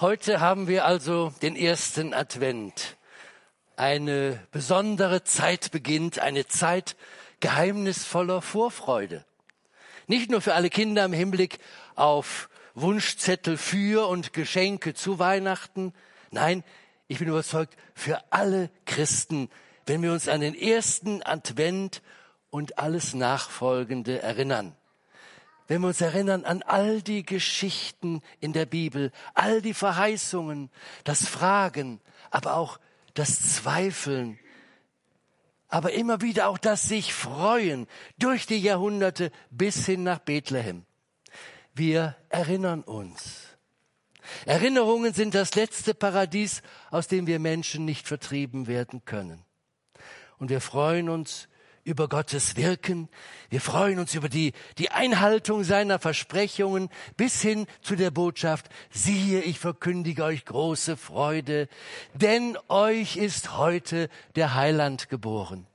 Heute haben wir also den ersten Advent. Eine besondere Zeit beginnt, eine Zeit geheimnisvoller Vorfreude. Nicht nur für alle Kinder im Hinblick auf Wunschzettel für und Geschenke zu Weihnachten. Nein, ich bin überzeugt, für alle Christen, wenn wir uns an den ersten Advent und alles Nachfolgende erinnern. Wenn wir uns erinnern an all die Geschichten in der Bibel, all die Verheißungen, das Fragen, aber auch das Zweifeln, aber immer wieder auch das sich freuen durch die Jahrhunderte bis hin nach Bethlehem. Wir erinnern uns. Erinnerungen sind das letzte Paradies, aus dem wir Menschen nicht vertrieben werden können. Und wir freuen uns über Gottes Wirken. Wir freuen uns über die Einhaltung seiner Versprechungen bis hin zu der Botschaft: Siehe, ich verkündige euch große Freude, denn euch ist heute der Heiland geboren.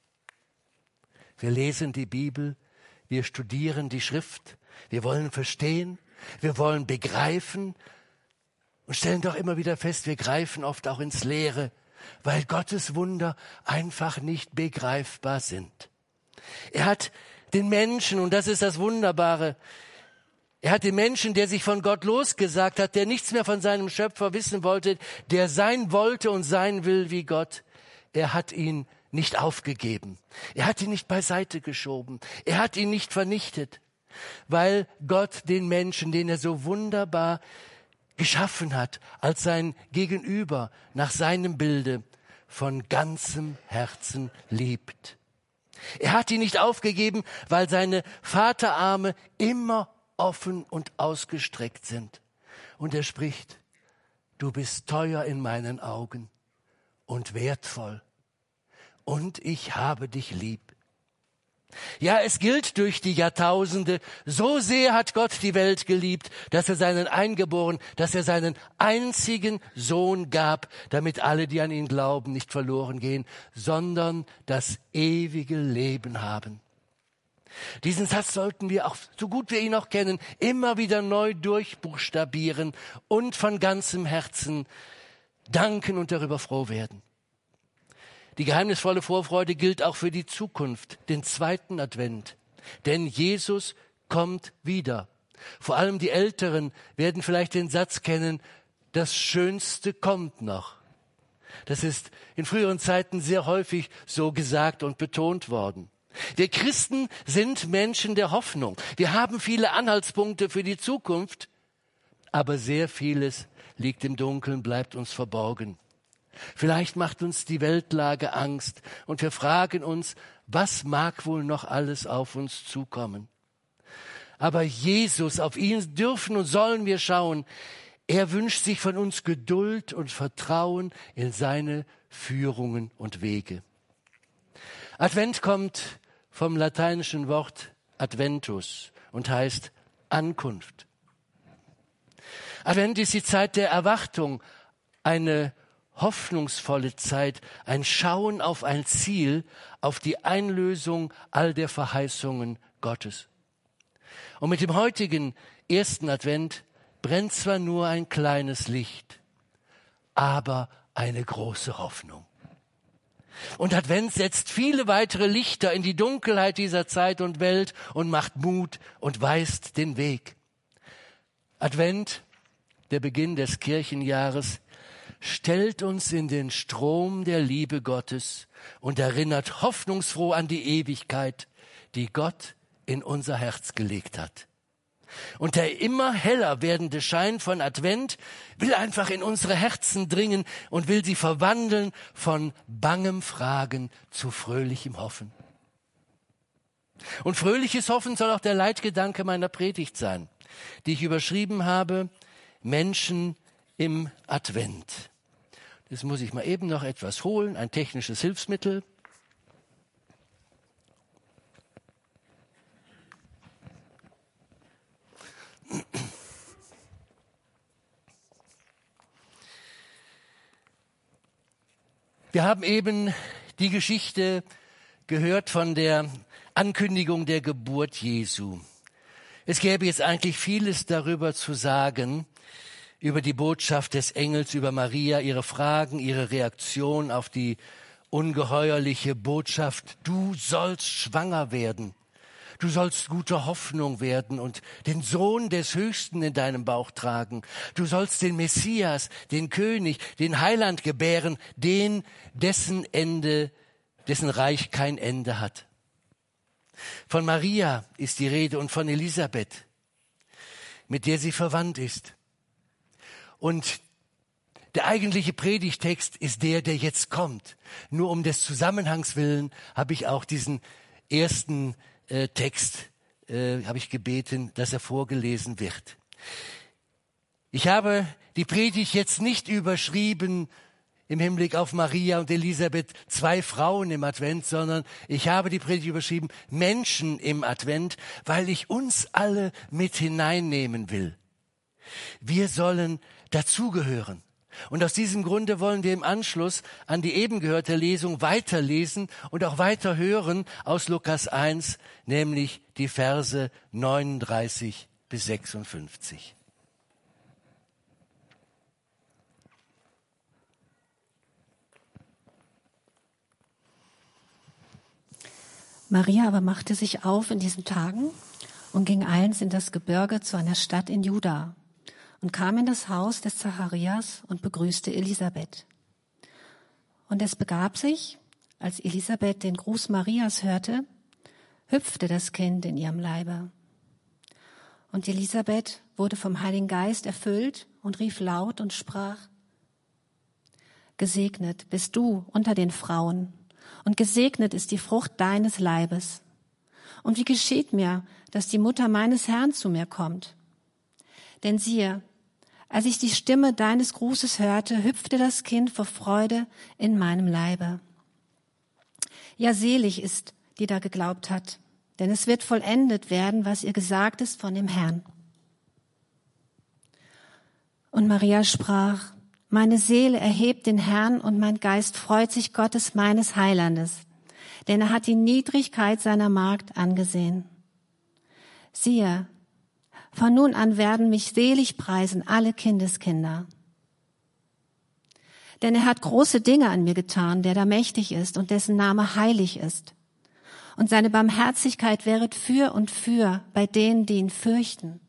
Wir lesen die Bibel, wir studieren die Schrift, wir wollen verstehen, wir wollen begreifen und stellen doch immer wieder fest, wir greifen oft auch ins Leere, weil Gottes Wunder einfach nicht begreifbar sind. Er hat den Menschen, und das ist das Wunderbare, er hat den Menschen, der sich von Gott losgesagt hat, der nichts mehr von seinem Schöpfer wissen wollte, der sein wollte und sein will wie Gott, er hat ihn nicht aufgegeben. Er hat ihn nicht beiseite geschoben. Er hat ihn nicht vernichtet, weil Gott den Menschen, den er so wunderbar geschaffen hat, als sein Gegenüber nach seinem Bilde von ganzem Herzen liebt. Er hat ihn nicht aufgegeben, weil seine Vaterarme immer offen und ausgestreckt sind. Und er spricht: Du bist teuer in meinen Augen und wertvoll, und ich habe dich lieb. Ja, es gilt durch die Jahrtausende: So sehr hat Gott die Welt geliebt, dass er seinen einzigen Sohn gab, damit alle, die an ihn glauben, nicht verloren gehen, sondern das ewige Leben haben. Diesen Satz sollten wir auch, so gut wir ihn auch kennen, immer wieder neu durchbuchstabieren und von ganzem Herzen danken und darüber froh werden. Die geheimnisvolle Vorfreude gilt auch für die Zukunft, den zweiten Advent. Denn Jesus kommt wieder. Vor allem die Älteren werden vielleicht den Satz kennen: Das Schönste kommt noch. Das ist in früheren Zeiten sehr häufig so gesagt und betont worden. Wir Christen sind Menschen der Hoffnung. Wir haben viele Anhaltspunkte für die Zukunft, aber sehr vieles liegt im Dunkeln, bleibt uns verborgen. Vielleicht macht uns die Weltlage Angst und wir fragen uns, was mag wohl noch alles auf uns zukommen? Aber Jesus, auf ihn dürfen und sollen wir schauen. Er wünscht sich von uns Geduld und Vertrauen in seine Führungen und Wege. Advent kommt vom lateinischen Wort Adventus und heißt Ankunft. Advent ist die Zeit der Erwartung, eine hoffnungsvolle Zeit, ein Schauen auf ein Ziel, auf die Einlösung all der Verheißungen Gottes. Und mit dem heutigen ersten Advent brennt zwar nur ein kleines Licht, aber eine große Hoffnung. Und Advent setzt viele weitere Lichter in die Dunkelheit dieser Zeit und Welt und macht Mut und weist den Weg. Advent, der Beginn des Kirchenjahres, stellt uns in den Strom der Liebe Gottes und erinnert hoffnungsfroh an die Ewigkeit, die Gott in unser Herz gelegt hat. Und der immer heller werdende Schein von Advent will einfach in unsere Herzen dringen und will sie verwandeln von bangem Fragen zu fröhlichem Hoffen. Und fröhliches Hoffen soll auch der Leitgedanke meiner Predigt sein, die ich überschrieben habe: Menschen im Advent. Jetzt muss ich mal eben noch etwas holen, ein technisches Hilfsmittel. Wir haben eben die Geschichte gehört von der Ankündigung der Geburt Jesu. Es gäbe jetzt eigentlich vieles darüber zu sagen, über die Botschaft des Engels über Maria, ihre Fragen, ihre Reaktion auf die ungeheuerliche Botschaft: Du sollst schwanger werden. Du sollst gute Hoffnung werden und den Sohn des Höchsten in deinem Bauch tragen. Du sollst den Messias, den König, den Heiland gebären, dessen Reich kein Ende hat. Von Maria ist die Rede und von Elisabeth, mit der sie verwandt ist. Und der eigentliche Predigtext ist der jetzt kommt. Nur um des Zusammenhangs willen habe ich auch diesen ersten Text habe ich gebeten, dass er vorgelesen wird. Ich habe die Predigt jetzt nicht überschrieben im Hinblick auf Maria und Elisabeth, 2 Frauen im Advent, sondern ich habe die Predigt überschrieben, Menschen im Advent, weil ich uns alle mit hineinnehmen will. Wir sollen dazugehören. Und aus diesem Grunde wollen wir im Anschluss an die eben gehörte Lesung weiterlesen und auch weiter hören aus Lukas 1, nämlich die Verse 39 bis 56. Maria aber machte sich auf in diesen Tagen und ging eilends in das Gebirge zu einer Stadt in Juda und kam in das Haus des Zacharias und begrüßte Elisabeth. Und es begab sich, als Elisabeth den Gruß Marias hörte, hüpfte das Kind in ihrem Leibe. Und Elisabeth wurde vom Heiligen Geist erfüllt und rief laut und sprach: Gesegnet bist du unter den Frauen, und gesegnet ist die Frucht deines Leibes. Und wie geschieht mir, dass die Mutter meines Herrn zu mir kommt? Denn siehe, als ich die Stimme deines Grußes hörte, hüpfte das Kind vor Freude in meinem Leibe. Ja, selig ist, die da geglaubt hat, denn es wird vollendet werden, was ihr gesagt ist von dem Herrn. Und Maria sprach: Meine Seele erhebt den Herrn und mein Geist freut sich Gottes meines Heilandes, denn er hat die Niedrigkeit seiner Magd angesehen. Siehe, von nun an werden mich selig preisen alle Kindeskinder. Denn er hat große Dinge an mir getan, der da mächtig ist und dessen Name heilig ist. Und seine Barmherzigkeit wäret für und für bei denen, die ihn fürchten.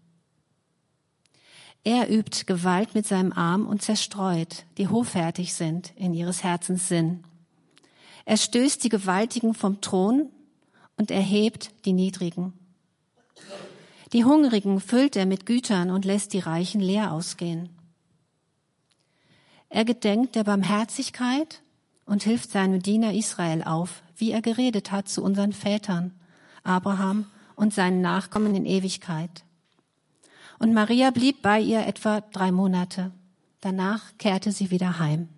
Er übt Gewalt mit seinem Arm und zerstreut, die hoffärtig sind in ihres Herzens Sinn. Er stößt die Gewaltigen vom Thron und erhebt die Niedrigen. Die Hungrigen füllt er mit Gütern und lässt die Reichen leer ausgehen. Er gedenkt der Barmherzigkeit und hilft seinem Diener Israel auf, wie er geredet hat zu unseren Vätern, Abraham und seinen Nachkommen in Ewigkeit. Und Maria blieb bei ihr etwa 3 Monate. Danach kehrte sie wieder heim.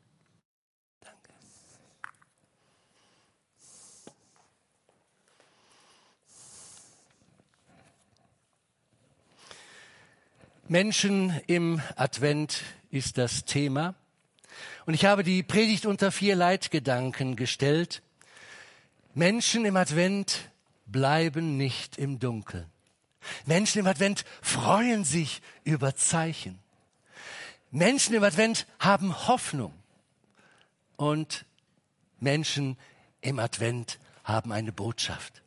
Menschen im Advent ist das Thema. Und ich habe die Predigt unter 4 Leitgedanken gestellt. Menschen im Advent bleiben nicht im Dunkeln. Menschen im Advent freuen sich über Zeichen. Menschen im Advent haben Hoffnung. Und Menschen im Advent haben eine Botschaft.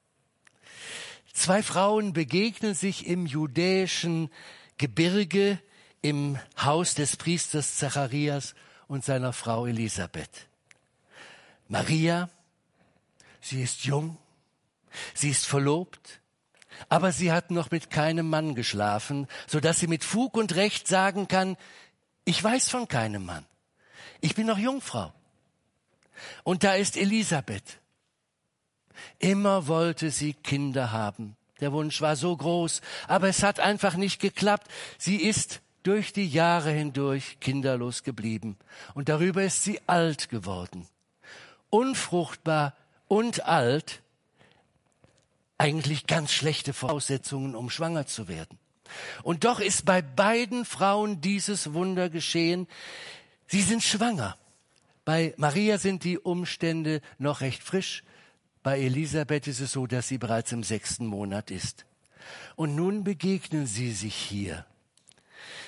2 Frauen begegnen sich im judäischen Gebirge im Haus des Priesters Zacharias und seiner Frau Elisabeth. Maria, sie ist jung, sie ist verlobt, aber sie hat noch mit keinem Mann geschlafen, sodass sie mit Fug und Recht sagen kann: Ich weiß von keinem Mann. Ich bin noch Jungfrau. Und da ist Elisabeth. Immer wollte sie Kinder haben. Der Wunsch war so groß, aber es hat einfach nicht geklappt. Sie ist durch die Jahre hindurch kinderlos geblieben. Und darüber ist sie alt geworden. Unfruchtbar und alt, eigentlich ganz schlechte Voraussetzungen, um schwanger zu werden. Und doch ist bei beiden Frauen dieses Wunder geschehen. Sie sind schwanger. Bei Maria sind die Umstände noch recht frisch. Bei Elisabeth ist es so, dass sie bereits im 6. Monat ist. Und nun begegnen sie sich hier.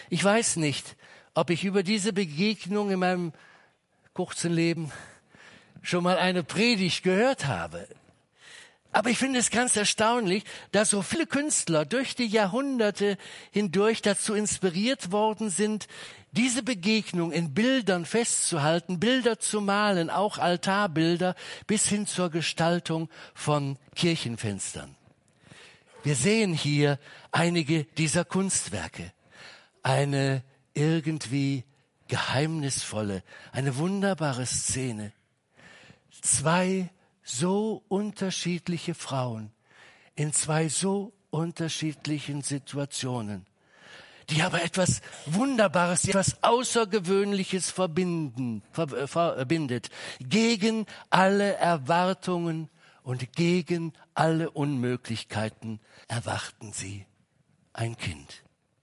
Ich weiß nicht, ob ich über diese Begegnung in meinem kurzen Leben schon mal eine Predigt gehört habe. Aber ich finde es ganz erstaunlich, dass so viele Künstler durch die Jahrhunderte hindurch dazu inspiriert worden sind, diese Begegnung in Bildern festzuhalten, Bilder zu malen, auch Altarbilder, bis hin zur Gestaltung von Kirchenfenstern. Wir sehen hier einige dieser Kunstwerke. Eine irgendwie geheimnisvolle, eine wunderbare Szene. 2 so unterschiedliche Frauen in 2 so unterschiedlichen Situationen, die aber etwas Wunderbares, etwas Außergewöhnliches verbindet, gegen alle Erwartungen und gegen alle Unmöglichkeiten erwarten sie ein Kind.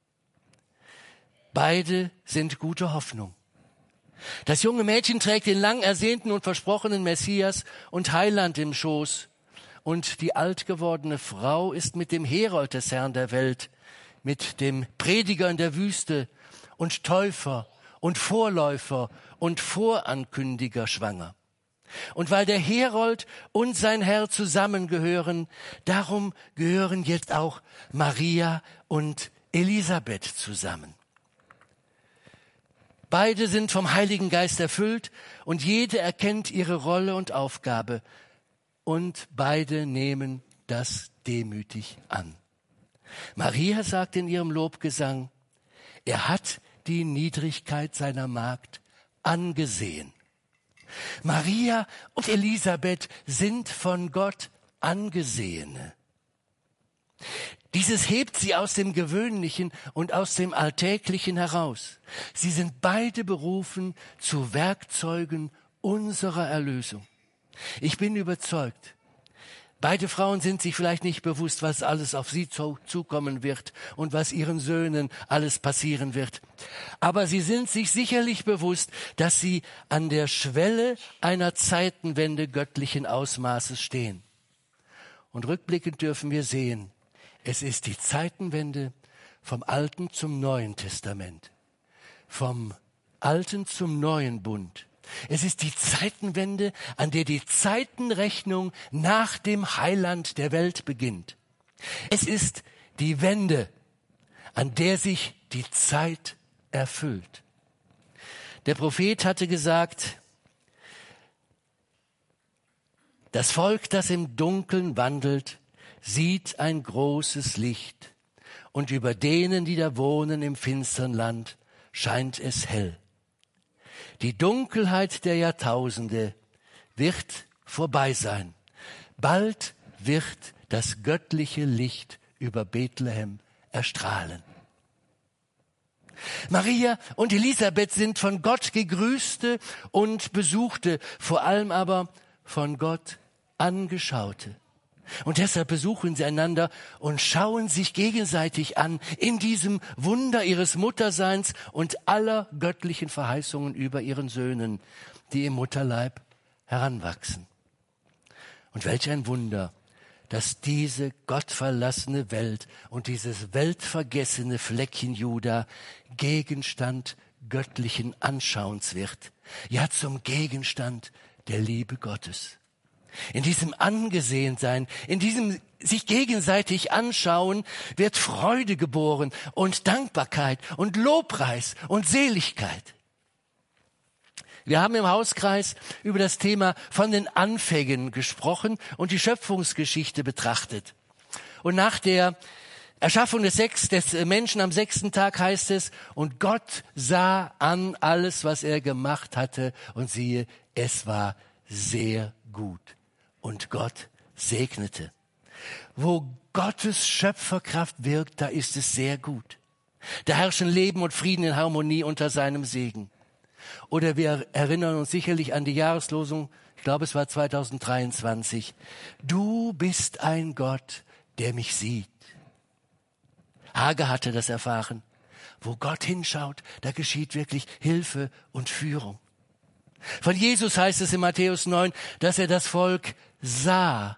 Beide sind gute Hoffnung. Das junge Mädchen trägt den lang ersehnten und versprochenen Messias und Heiland im Schoß. Und die alt gewordene Frau ist mit dem Herold des Herrn der Welt, mit dem Prediger in der Wüste und Täufer und Vorläufer und Vorankündiger schwanger. Und weil der Herold und sein Herr zusammengehören, darum gehören jetzt auch Maria und Elisabeth zusammen. Beide sind vom Heiligen Geist erfüllt und jede erkennt ihre Rolle und Aufgabe und beide nehmen das demütig an. Maria sagt in ihrem Lobgesang, er hat die Niedrigkeit seiner Magd angesehen. Maria und Elisabeth sind von Gott Angesehene. Dieses hebt sie aus dem Gewöhnlichen und aus dem Alltäglichen heraus. Sie sind beide berufen zu Werkzeugen unserer Erlösung. Ich bin überzeugt, beide Frauen sind sich vielleicht nicht bewusst, was alles auf sie zukommen wird und was ihren Söhnen alles passieren wird. Aber sie sind sich sicherlich bewusst, dass sie an der Schwelle einer Zeitenwende göttlichen Ausmaßes stehen. Und rückblickend dürfen wir sehen, es ist die Zeitenwende vom Alten zum Neuen Testament, vom Alten zum Neuen Bund. Es ist die Zeitenwende, an der die Zeitenrechnung nach dem Heiland der Welt beginnt. Es ist die Wende, an der sich die Zeit erfüllt. Der Prophet hatte gesagt, das Volk, das im Dunkeln wandelt, sieht ein großes Licht, und über denen, die da wohnen im finstern Land, scheint es hell. Die Dunkelheit der Jahrtausende wird vorbei sein. Bald wird das göttliche Licht über Bethlehem erstrahlen. Maria und Elisabeth sind von Gott gegrüßte und besuchte, vor allem aber von Gott angeschaute. Und deshalb besuchen sie einander und schauen sich gegenseitig an in diesem Wunder ihres Mutterseins und aller göttlichen Verheißungen über ihren Söhnen, die im Mutterleib heranwachsen. Und welch ein Wunder, dass diese gottverlassene Welt und dieses weltvergessene Fleckchen Juda Gegenstand göttlichen Anschauens wird, ja zum Gegenstand der Liebe Gottes. In diesem Angesehensein, in diesem sich gegenseitig anschauen, wird Freude geboren und Dankbarkeit und Lobpreis und Seligkeit. Wir haben im Hauskreis über das Thema von den Anfängen gesprochen und die Schöpfungsgeschichte betrachtet. Und nach der Erschaffung des Menschen am 6. Tag heißt es, und Gott sah an alles, was er gemacht hatte, und siehe, es war sehr gut. Und Gott segnete. Wo Gottes Schöpferkraft wirkt, da ist es sehr gut. Da herrschen Leben und Frieden in Harmonie unter seinem Segen. Oder wir erinnern uns sicherlich an die Jahreslosung, ich glaube es war 2023. Du bist ein Gott, der mich sieht. Hagar hatte das erfahren. Wo Gott hinschaut, da geschieht wirklich Hilfe und Führung. Von Jesus heißt es in Matthäus 9, dass er das Volk sah.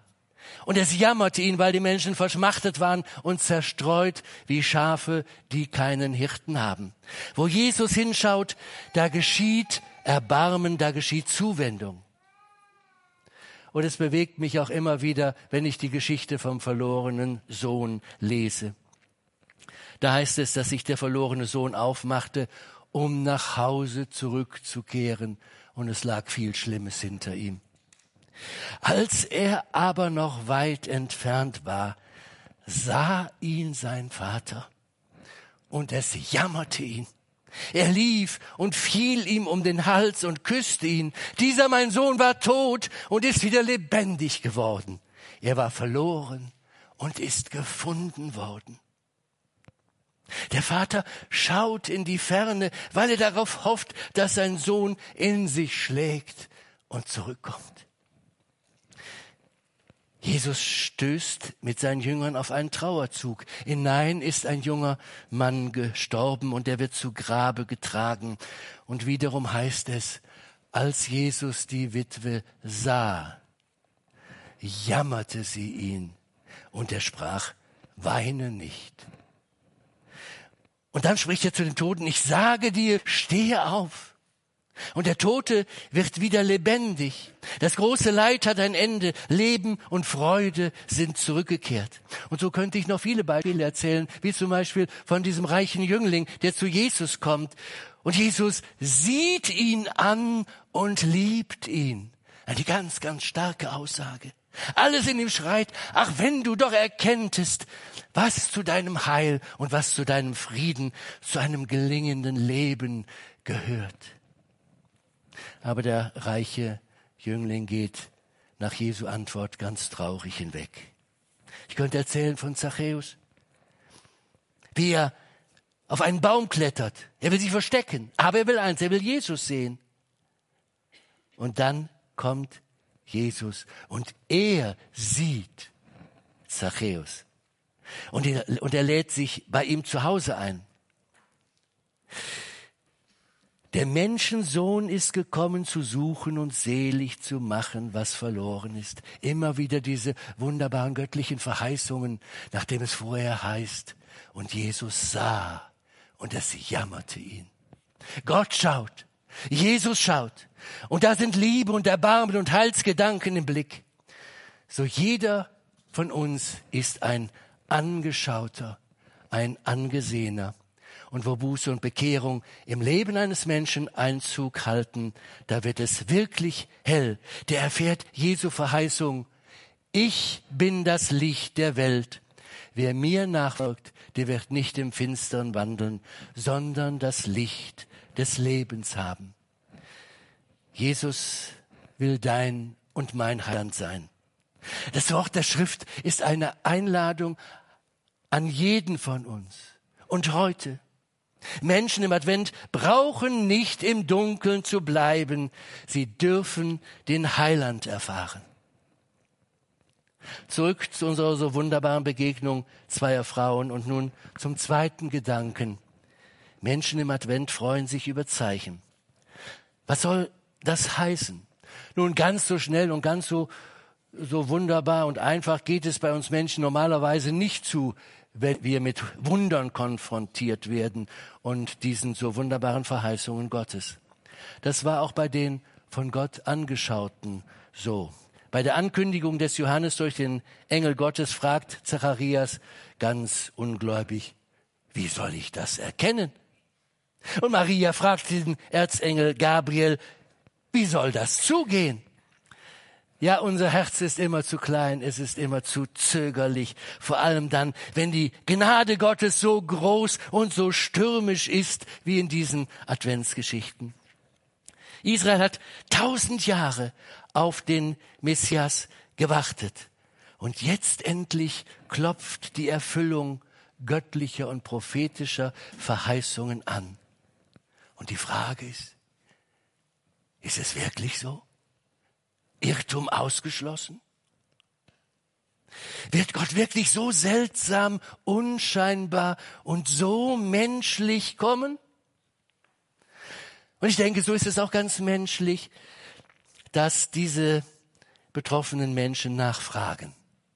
Und es jammerte ihn, weil die Menschen verschmachtet waren und zerstreut wie Schafe, die keinen Hirten haben. Wo Jesus hinschaut, da geschieht Erbarmen, da geschieht Zuwendung. Und es bewegt mich auch immer wieder, wenn ich die Geschichte vom verlorenen Sohn lese. Da heißt es, dass sich der verlorene Sohn aufmachte, um nach Hause zurückzukehren. Und es lag viel Schlimmes hinter ihm. Als er aber noch weit entfernt war, sah ihn sein Vater und es jammerte ihn. Er lief und fiel ihm um den Hals und küsste ihn. Dieser mein Sohn war tot und ist wieder lebendig geworden. Er war verloren und ist gefunden worden. Der Vater schaut in die Ferne, weil er darauf hofft, dass sein Sohn in sich schlägt und zurückkommt. Jesus stößt mit seinen Jüngern auf einen Trauerzug. In Nain ist ein junger Mann gestorben und er wird zu Grabe getragen. Und wiederum heißt es, als Jesus die Witwe sah, jammerte sie ihn und er sprach, weine nicht. Und dann spricht er zu den Toten, ich sage dir, stehe auf. Und der Tote wird wieder lebendig. Das große Leid hat ein Ende. Leben und Freude sind zurückgekehrt. Und so könnte ich noch viele Beispiele erzählen, wie zum Beispiel von diesem reichen Jüngling, der zu Jesus kommt. Und Jesus sieht ihn an und liebt ihn. Eine ganz, ganz starke Aussage. Alles in ihm schreit, ach, wenn du doch erkenntest, was zu deinem Heil und was zu deinem Frieden, zu einem gelingenden Leben gehört. Aber der reiche Jüngling geht nach Jesu Antwort ganz traurig hinweg. Ich könnte erzählen von Zachäus, wie er auf einen Baum klettert. Er will sich verstecken, aber er will eins, er will Jesus sehen. Und dann kommt Jesus und er sieht Zachäus. Und er lädt sich bei ihm zu Hause ein. Der Menschensohn ist gekommen, zu suchen und selig zu machen, was verloren ist. Immer wieder diese wunderbaren göttlichen Verheißungen, nachdem es vorher heißt, und Jesus sah und es jammerte ihn. Gott schaut, Jesus schaut und da sind Liebe und Erbarmen und Heilsgedanken im Blick. So jeder von uns ist ein Angeschauter, ein Angesehener. Und wo Buße und Bekehrung im Leben eines Menschen Einzug halten, da wird es wirklich hell. Der erfährt Jesu Verheißung. Ich bin das Licht der Welt. Wer mir nachfolgt, der wird nicht im Finstern wandeln, sondern das Licht des Lebens haben. Jesus will dein und mein Heiland sein. Das Wort der Schrift ist eine Einladung an jeden von uns. Und heute, Menschen im Advent brauchen nicht im Dunkeln zu bleiben. Sie dürfen den Heiland erfahren. Zurück zu unserer so wunderbaren Begegnung zweier Frauen und nun zum zweiten Gedanken. Menschen im Advent freuen sich über Zeichen. Was soll das heißen? Nun, ganz so schnell und ganz so wunderbar und einfach geht es bei uns Menschen normalerweise nicht zu, wenn wir mit Wundern konfrontiert werden und diesen so wunderbaren Verheißungen Gottes. Das war auch bei den von Gott Angeschauten so. Bei der Ankündigung des Johannes durch den Engel Gottes fragt Zacharias ganz ungläubig, wie soll ich das erkennen? Und Maria fragt den Erzengel Gabriel, wie soll das zugehen? Ja, unser Herz ist immer zu klein, es ist immer zu zögerlich. Vor allem dann, wenn die Gnade Gottes so groß und so stürmisch ist, wie in diesen Adventsgeschichten. Israel hat 1000 Jahre auf den Messias gewartet. Und jetzt endlich klopft die Erfüllung göttlicher und prophetischer Verheißungen an. Und die Frage ist es wirklich so? Irrtum ausgeschlossen? Wird Gott wirklich so seltsam, unscheinbar und so menschlich kommen? Und ich denke, so ist es auch ganz menschlich, dass diese betroffenen Menschen nachfragen.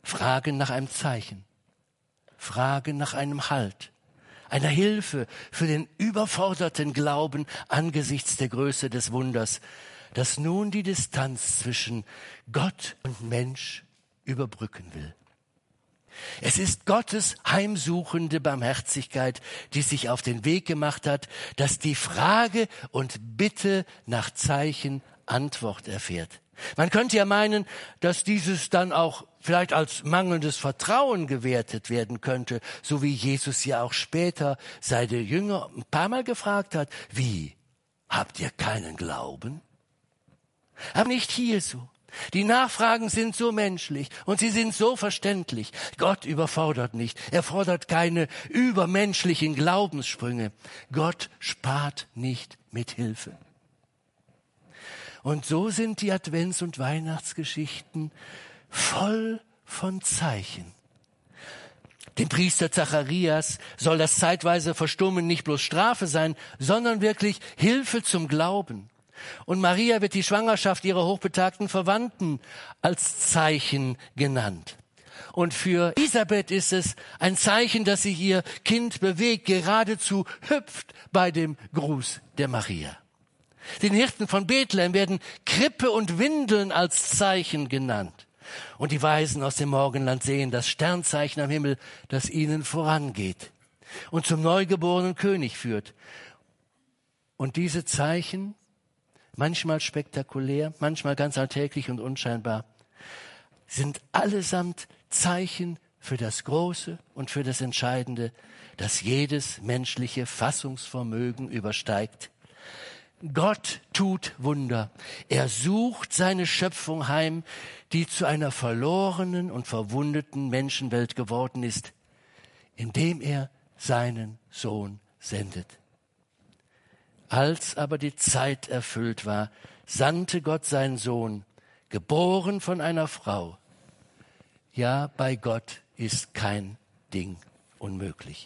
fragen nach einem Zeichen, fragen nach einem Halt, einer Hilfe für den überforderten Glauben angesichts der Größe des Wunders, das nun die Distanz zwischen Gott und Mensch überbrücken will. Es ist Gottes heimsuchende Barmherzigkeit, die sich auf den Weg gemacht hat, dass die Frage und Bitte nach Zeichen Antwort erfährt. Man könnte ja meinen, dass dieses dann auch vielleicht als mangelndes Vertrauen gewertet werden könnte, so wie Jesus ja auch später seine Jünger ein paar Mal gefragt hat, wie, habt ihr keinen Glauben? Aber nicht hier so. Die Nachfragen sind so menschlich und sie sind so verständlich. Gott überfordert nicht. Er fordert keine übermenschlichen Glaubenssprünge. Gott spart nicht mit Hilfe. Und so sind die Advents- und Weihnachtsgeschichten voll von Zeichen. Dem Priester Zacharias soll das zeitweise Verstummen nicht bloß Strafe sein, sondern wirklich Hilfe zum Glauben. Und Maria wird die Schwangerschaft ihrer hochbetagten Verwandten als Zeichen genannt. Und für Elisabeth ist es ein Zeichen, dass sich ihr Kind bewegt, geradezu hüpft bei dem Gruß der Maria. Den Hirten von Bethlehem werden Krippe und Windeln als Zeichen genannt. Und die Weisen aus dem Morgenland sehen das Sternzeichen am Himmel, das ihnen vorangeht und zum neugeborenen König führt. Und diese Zeichen, manchmal spektakulär, manchmal ganz alltäglich und unscheinbar, sind allesamt Zeichen für das Große und für das Entscheidende, das jedes menschliche Fassungsvermögen übersteigt. Gott tut Wunder. Er sucht seine Schöpfung heim, die zu einer verlorenen und verwundeten Menschenwelt geworden ist, indem er seinen Sohn sendet. Als aber die Zeit erfüllt war, sandte Gott seinen Sohn, geboren von einer Frau. Ja, bei Gott ist kein Ding unmöglich.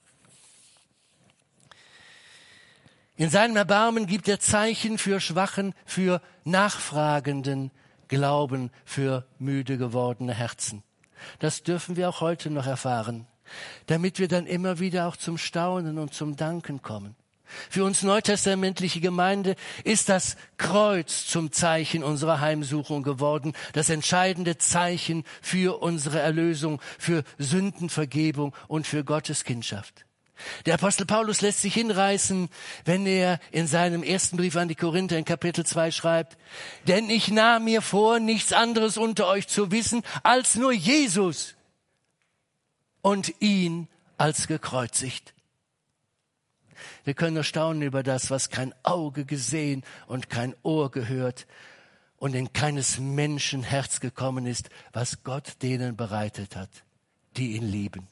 In seinem Erbarmen gibt er Zeichen für Schwachen, für nachfragenden Glauben, für müde gewordene Herzen. Das dürfen wir auch heute noch erfahren, damit wir dann immer wieder auch zum Staunen und zum Danken kommen. Für uns neutestamentliche Gemeinde ist das Kreuz zum Zeichen unserer Heimsuchung geworden, das entscheidende Zeichen für unsere Erlösung, für Sündenvergebung und für Gottes Kindschaft. Der Apostel Paulus lässt sich hinreißen, wenn er in seinem ersten Brief an die Korinther in Kapitel 2 schreibt, denn ich nahm mir vor, nichts anderes unter euch zu wissen, als nur Jesus und ihn als gekreuzigt. Wir können nur staunen über das, was kein Auge gesehen und kein Ohr gehört und in keines Menschen Herz gekommen ist, was Gott denen bereitet hat, die ihn lieben.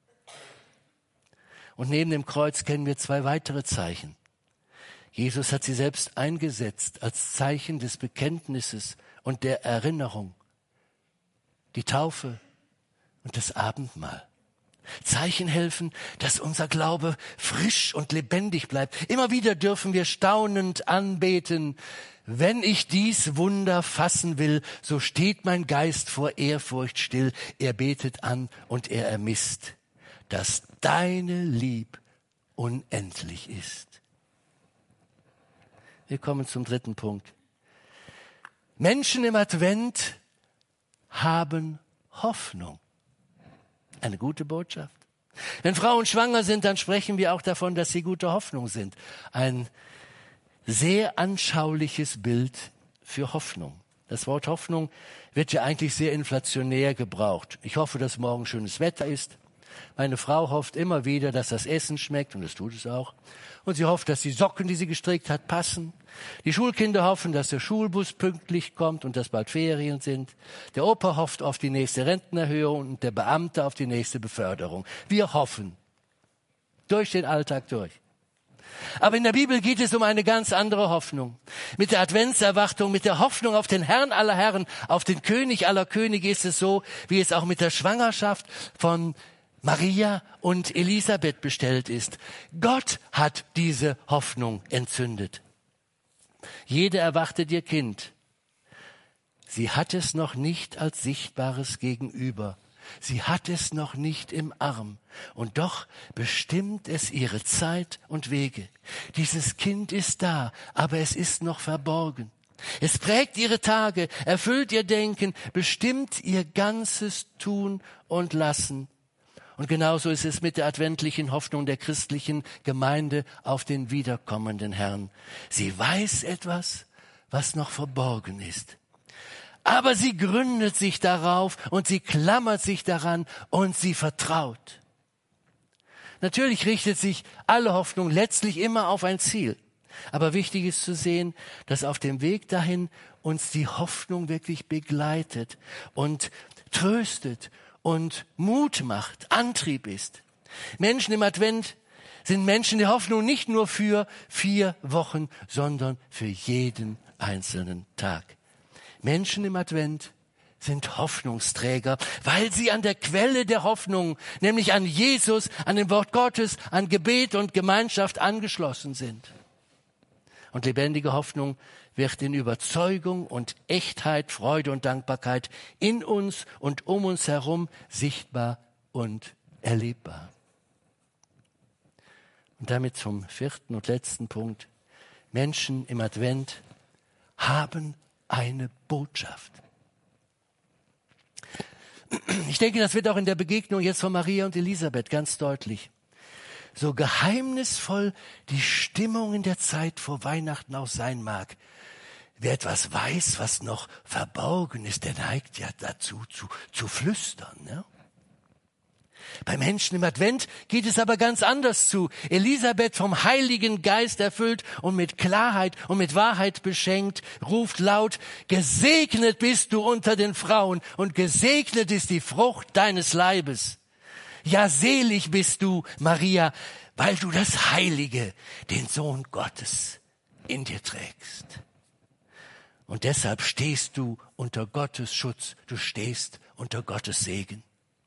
Und neben dem Kreuz kennen wir zwei weitere Zeichen. Jesus hat sie selbst eingesetzt als Zeichen des Bekenntnisses und der Erinnerung. Die Taufe und das Abendmahl. Zeichen helfen, dass unser Glaube frisch und lebendig bleibt. Immer wieder dürfen wir staunend anbeten. Wenn ich dies Wunder fassen will, so steht mein Geist vor Ehrfurcht still. Er betet an und er ermisst, dass deine Lieb unendlich ist. Wir kommen zum dritten Punkt. Menschen im Advent haben Hoffnung. Eine gute Botschaft. Wenn Frauen schwanger sind, dann sprechen wir auch davon, dass sie gute Hoffnung sind. Ein sehr anschauliches Bild für Hoffnung. Das Wort Hoffnung wird ja eigentlich sehr inflationär gebraucht. Ich hoffe, dass morgen schönes Wetter ist. Meine Frau hofft immer wieder, dass das Essen schmeckt, und das tut es auch. Und sie hofft, dass die Socken, die sie gestrickt hat, passen. Die Schulkinder hoffen, dass der Schulbus pünktlich kommt und dass bald Ferien sind. Der Opa hofft auf die nächste Rentenerhöhung und der Beamte auf die nächste Beförderung. Wir hoffen. Durch den Alltag durch. Aber in der Bibel geht es um eine ganz andere Hoffnung. Mit der Adventserwartung, mit der Hoffnung auf den Herrn aller Herren, auf den König aller Könige ist es so, wie es auch mit der Schwangerschaft von Maria und Elisabeth bestellt ist. Gott hat diese Hoffnung entzündet. Jede erwartet ihr Kind. Sie hat es noch nicht als sichtbares Gegenüber. Sie hat es noch nicht im Arm. Und doch bestimmt es ihre Zeit und Wege. Dieses Kind ist da, aber es ist noch verborgen. Es prägt ihre Tage, erfüllt ihr Denken, bestimmt ihr ganzes Tun und Lassen. Und genauso ist es mit der adventlichen Hoffnung der christlichen Gemeinde auf den wiederkommenden Herrn. Sie weiß etwas, was noch verborgen ist. Aber sie gründet sich darauf und sie klammert sich daran und sie vertraut. Natürlich richtet sich alle Hoffnung letztlich immer auf ein Ziel. Aber wichtig ist zu sehen, dass auf dem Weg dahin uns die Hoffnung wirklich begleitet und tröstet und Mut macht, Antrieb ist. Menschen im Advent sind Menschen der Hoffnung nicht nur für 4 Wochen, sondern für jeden einzelnen Tag. Menschen im Advent sind Hoffnungsträger, weil sie an der Quelle der Hoffnung, nämlich an Jesus, an dem Wort Gottes, an Gebet und Gemeinschaft angeschlossen sind. Und lebendige Hoffnung wird in Überzeugung und Echtheit, Freude und Dankbarkeit in uns und um uns herum sichtbar und erlebbar. Und damit zum 4. und letzten Punkt. Menschen im Advent haben eine Botschaft. Ich denke, das wird auch in der Begegnung jetzt von Maria und Elisabeth ganz deutlich. So geheimnisvoll die Stimmung in der Zeit vor Weihnachten auch sein mag. Wer etwas weiß, was noch verborgen ist, der neigt ja dazu zu flüstern. Ja? Bei Menschen im Advent geht es aber ganz anders zu. Elisabeth, vom Heiligen Geist erfüllt und mit Klarheit und mit Wahrheit beschenkt, ruft laut: Gesegnet bist du unter den Frauen und gesegnet ist die Frucht deines Leibes. Ja, selig bist du, Maria, weil du das Heilige, den Sohn Gottes, in dir trägst. Und deshalb stehst du unter Gottes Schutz, du stehst unter Gottes Segen.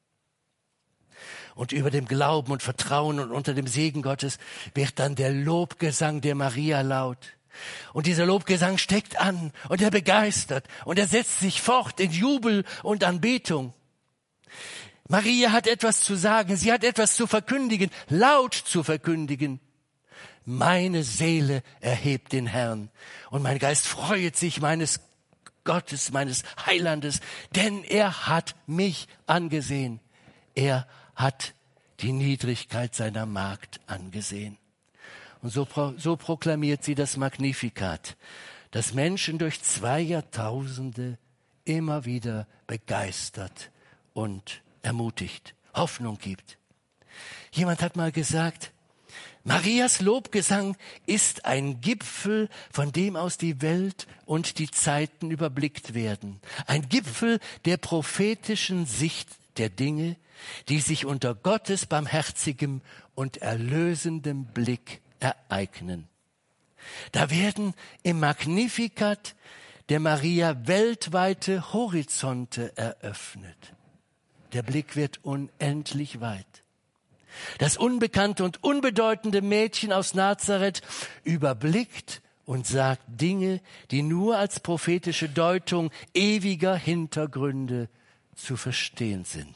Und über dem Glauben und Vertrauen und unter dem Segen Gottes wird dann der Lobgesang der Maria laut. Und dieser Lobgesang steckt an und er begeistert und er setzt sich fort in Jubel und Anbetung. Maria hat etwas zu sagen, sie hat etwas zu verkündigen, laut zu verkündigen. Meine Seele erhebt den Herrn und mein Geist freut sich meines Gottes, meines Heilandes, denn er hat mich angesehen. Er hat die Niedrigkeit seiner Magd angesehen. Und so proklamiert sie das Magnificat, das Menschen durch 2 Jahrtausende immer wieder begeistert und ermutigt, Hoffnung gibt. Jemand hat mal gesagt, Marias Lobgesang ist ein Gipfel, von dem aus die Welt und die Zeiten überblickt werden. Ein Gipfel der prophetischen Sicht der Dinge, die sich unter Gottes barmherzigem und erlösendem Blick ereignen. Da werden im Magnificat der Maria weltweite Horizonte eröffnet. Der Blick wird unendlich weit. Das unbekannte und unbedeutende Mädchen aus Nazareth überblickt und sagt Dinge, die nur als prophetische Deutung ewiger Hintergründe zu verstehen sind.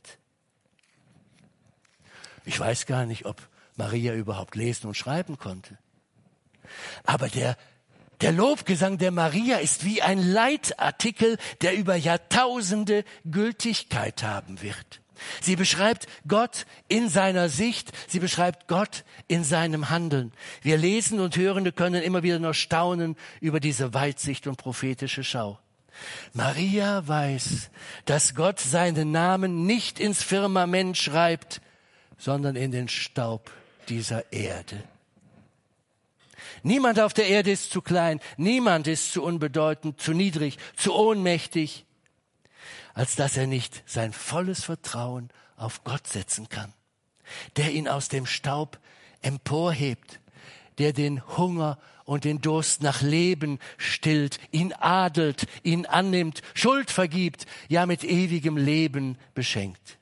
Ich weiß gar nicht, ob Maria überhaupt lesen und schreiben konnte. Aber der Lobgesang der Maria ist wie ein Leitartikel, der über Jahrtausende Gültigkeit haben wird. Sie beschreibt Gott in seiner Sicht, sie beschreibt Gott in seinem Handeln. Wir Lesen und Hörende können immer wieder nur staunen über diese Weitsicht und prophetische Schau. Maria weiß, dass Gott seinen Namen nicht ins Firmament schreibt, sondern in den Staub dieser Erde. Niemand auf der Erde ist zu klein, niemand ist zu unbedeutend, zu niedrig, zu ohnmächtig, als dass er nicht sein volles Vertrauen auf Gott setzen kann, der ihn aus dem Staub emporhebt, der den Hunger und den Durst nach Leben stillt, ihn adelt, ihn annimmt, Schuld vergibt, ja mit ewigem Leben beschenkt.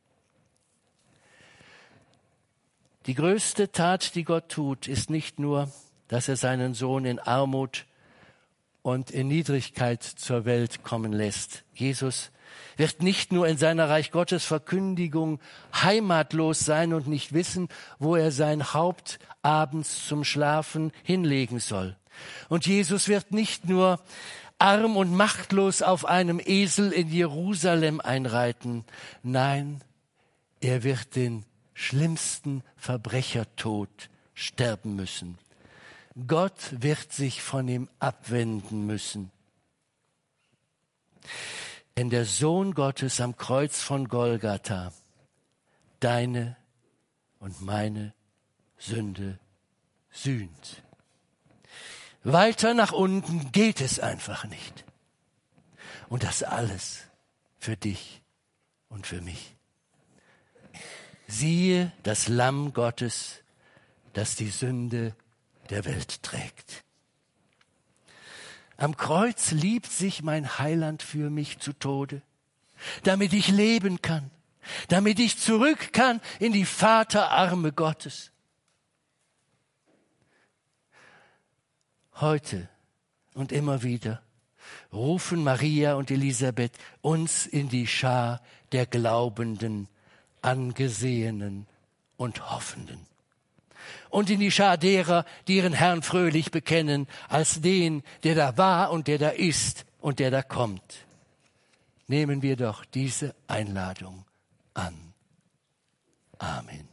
Die größte Tat, die Gott tut, ist nicht nur, dass er seinen Sohn in Armut und in Niedrigkeit zur Welt kommen lässt. Jesus wird nicht nur in seiner Reich Gottes Verkündigung heimatlos sein und nicht wissen, wo er sein Haupt abends zum Schlafen hinlegen soll. Und Jesus wird nicht nur arm und machtlos auf einem Esel in Jerusalem einreiten. Nein, er wird den schlimmsten Verbrechertod sterben müssen. Gott wird sich von ihm abwenden müssen. Denn der Sohn Gottes am Kreuz von Golgatha deine und meine Sünde sühnt. Weiter nach unten geht es einfach nicht. Und das alles für dich und für mich. Siehe das Lamm Gottes, das die Sünde der Welt trägt. Am Kreuz liebt sich mein Heiland für mich zu Tode, damit ich leben kann, damit ich zurück kann in die Vaterarme Gottes. Heute und immer wieder rufen Maria und Elisabeth uns in die Schar der Glaubenden, Angesehenen und Hoffenden. Und in die Schar derer, die ihren Herrn fröhlich bekennen, als den, der da war und der da ist und der da kommt. Nehmen wir doch diese Einladung an. Amen.